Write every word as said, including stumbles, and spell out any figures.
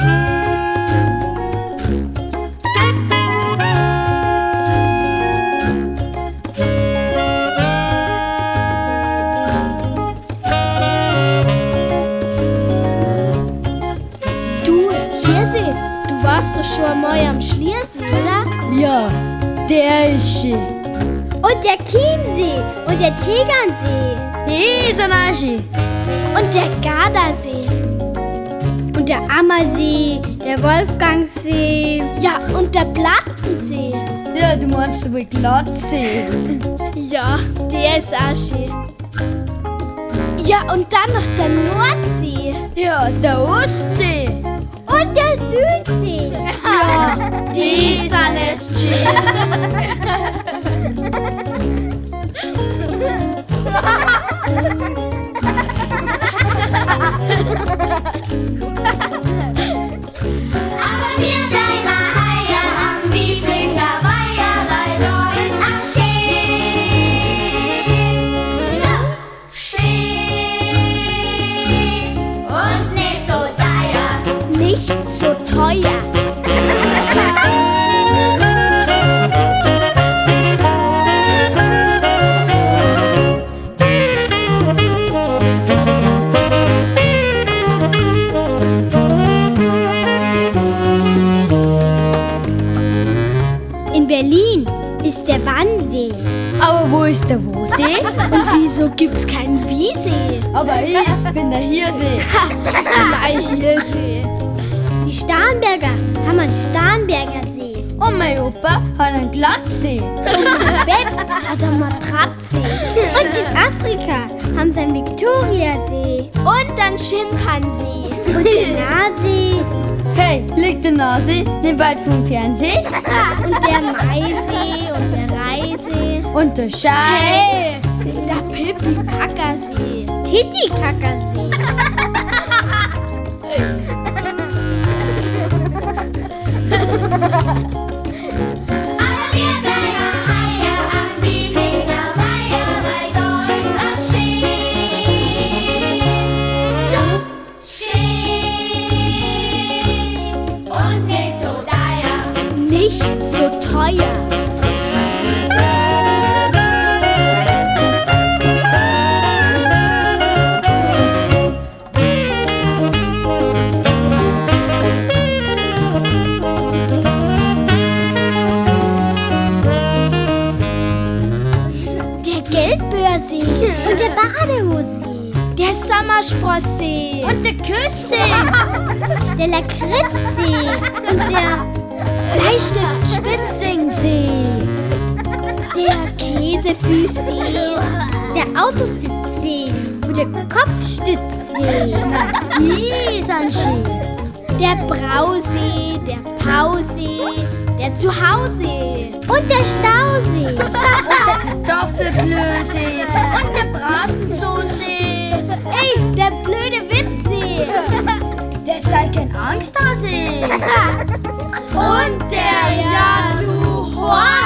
Du warst doch schon einmal am Schliersee, oder? Ja, der ist schön. Und der Chiemsee und der Tegernsee. Die sind auch schön. Und der Gardasee. Und der Ammersee, der Wolfgangsee. Ja, und der Plattensee. Ja, du meinst wohl Glattsee. Ja, der ist auch schön. Ja, und dann noch der Nordsee. Ja, der Ostsee. Und der Südsee. Ja, die sind es schön. Aber wir bleiben heier am Wieflinger Weiher, weil da ist am schön. So schön und nicht so teuer. Nicht so teuer. In Berlin ist der Wannsee. Aber wo ist der Wosee? Und wieso gibt's keinen Wiesee? Aber ich bin der Hiersee. Nein, Hiersee. Die Starnberger haben einen Starnberger See. Und mein Opa hat einen Glattsee. Im Bett hat er Matratze. Und in Afrika haben sie einen Viktoriasee. Und dann Schimpansee. Und den Nasee. Hey, liegt der Nase nicht bald vom Fernsehen? Und der Maisee und der Reisee. Und der Schei. Hey, der Pipi-Kackersee. Titicacasee. Aber wir bleiben heier am Wieflinger Weiher, weil da ist am schön. So schön und nicht so teuer. Nicht so teuer. Der Geldbörsee. Und der Badehose. Der Sommersprossee. Und der Küssee. Der Lakritzsee. Und der Bleistift-Spitzingsee. Der Käsefüßsee. Der Autositzsee und der Kopfstützsee. Die sind schön. Der Brausee, der Pausee, der Zuhause. Und der Stausee. Kartoffelklöße. Und der Bratensoße. Ey, der blöde Witzsee. Der sei kein Angsthase. Und der Ja, du Horst.